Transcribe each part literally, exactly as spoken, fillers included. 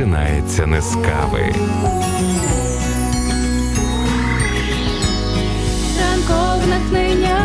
починається не з кави. Ранкове натхнення.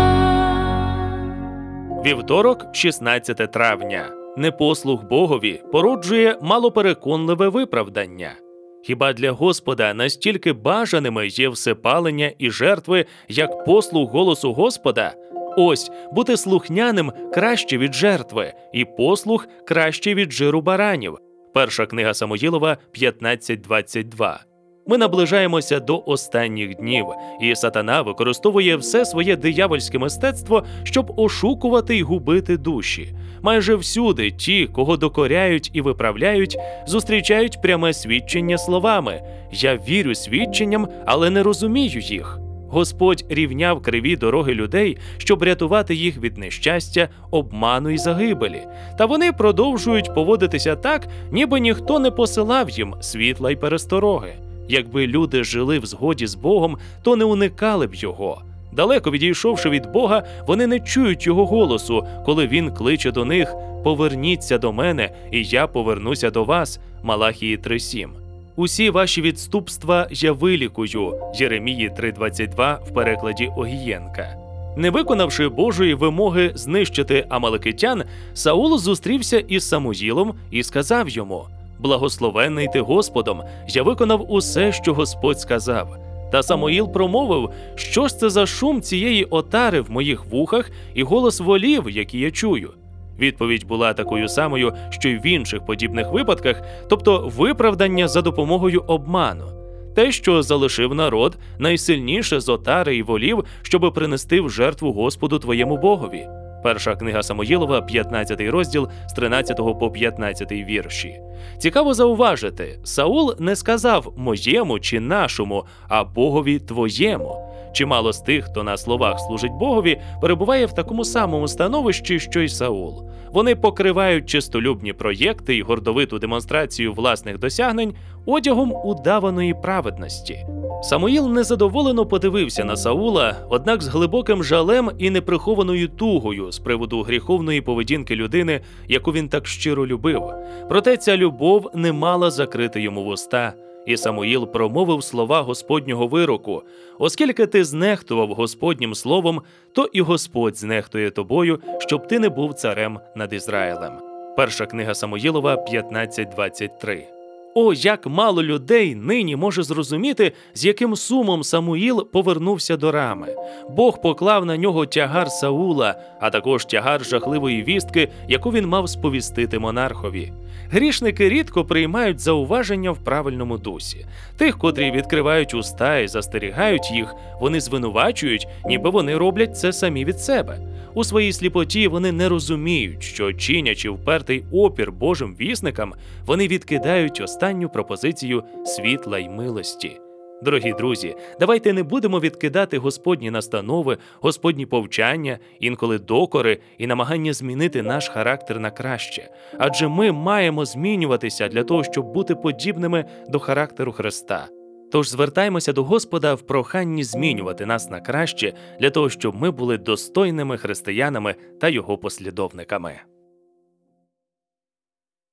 Вівторок, шістнадцяте травня. Непослух Богові породжує малопереконливе виправдання. Хіба для Господа настільки бажаними є всепалення і жертви, як послух голосу Господа? Ось, бути слухняним краще від жертви, і послух краще від жиру баранів. Перша книга Самуїлова п'ятнадцять двадцять два. Ми наближаємося до останніх днів, і сатана використовує все своє диявольське мистецтво, щоб ошукувати й губити душі. Майже всюди ті, кого докоряють і виправляють, зустрічають пряме свідчення словами «Я вірю свідченням, але не розумію їх». Господь рівняв криві дороги людей, щоб рятувати їх від нещастя, обману і загибелі. Та вони продовжують поводитися так, ніби ніхто не посилав їм світла й перестороги. Якби люди жили в згоді з Богом, то не уникали б Його. Далеко відійшовши від Бога, вони не чують Його голосу, коли Він кличе до них «Поверніться до мене, і я повернуся до вас» Малахії три сім. «Усі ваші відступства я вилікую» Єремії три двадцять два в перекладі Огієнка. Не виконавши Божої вимоги знищити амалекитян, Саул зустрівся із Самуїлом і сказав йому «Благословенний ти Господом, я виконав усе, що Господь сказав». Та Самуїл промовив, що ж це за шум цієї отари в моїх вухах і голос волів, які я чую. Відповідь була такою самою, що й в інших подібних випадках, тобто виправдання за допомогою обману. Те, що залишив народ, найсильніше з отари і волів, щоби принести в жертву Господу твоєму Богові. Перша книга Самуїлова, п'ятнадцятий розділ, з тринадцятого по п'ятнадцятий вірші. Цікаво зауважити, Саул не сказав «моєму» чи «нашому», а «Богові твоєму». Чимало з тих, хто на словах служить Богові, перебуває в такому самому становищі, що й Саул. Вони покривають чистолюбні проєкти і гордовиту демонстрацію власних досягнень одягом удаваної праведності. Самуїл незадоволено подивився на Саула, однак з глибоким жалем і неприхованою тугою з приводу гріховної поведінки людини, яку він так щиро любив. Проте ця любов не мала закрити йому вуста. І Самуїл промовив слова Господнього вироку: «Оскільки ти знехтував Господнім словом, то і Господь знехтує тобою, щоб ти не був царем над Ізраїлем». Перша книга Самуїлова п'ятнадцять двадцять три. О, як мало людей нині може зрозуміти, з яким сумом Самуїл повернувся до Рами. Бог поклав на нього тягар Саула, а також тягар жахливої вістки, яку він мав сповістити монархові. Грішники рідко приймають зауваження в правильному дусі. Тих, котрі відкривають уста і застерігають їх, вони звинувачують, ніби вони роблять це самі від себе. У своїй сліпоті вони не розуміють, що, чинячи впертий опір Божим вісникам, вони відкидають останню пропозицію світла й милості. Дорогі друзі, давайте не будемо відкидати Господні настанови, Господні повчання, інколи докори і намагання змінити наш характер на краще. Адже ми маємо змінюватися для того, щоб бути подібними до характеру Христа. Тож звертаймося до Господа в проханні змінювати нас на краще, для того, щоб ми були достойними християнами та Його послідовниками.